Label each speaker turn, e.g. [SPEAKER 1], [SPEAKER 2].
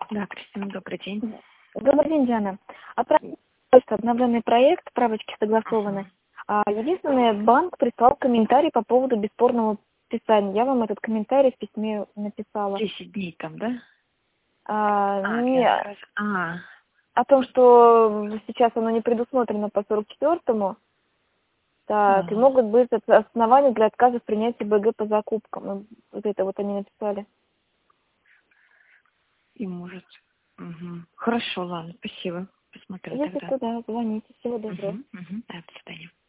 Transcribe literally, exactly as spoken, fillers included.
[SPEAKER 1] Да, Кристина, добрый день.
[SPEAKER 2] Добрый день, Диана. Отправили обновленный проект, справочки согласованы. А единственный банк прислал комментарий по поводу бесспорного подписания. Я вам этот комментарий в письме написала.
[SPEAKER 1] десять дней там, да?
[SPEAKER 2] А,
[SPEAKER 1] А,
[SPEAKER 2] не,
[SPEAKER 1] я скажу. А,
[SPEAKER 2] о том, что сейчас оно не предусмотрено по сорок четвёртому. Так, и
[SPEAKER 1] а,
[SPEAKER 2] могут быть основания для отказа в принятии БГ по закупкам. Ну, вот это вот они написали.
[SPEAKER 1] и может. Угу. Хорошо, ладно, спасибо. Посмотрю
[SPEAKER 2] Если
[SPEAKER 1] тогда.
[SPEAKER 2] что, да, звоните. Всего доброго.
[SPEAKER 1] Угу, угу. Да, до свидания.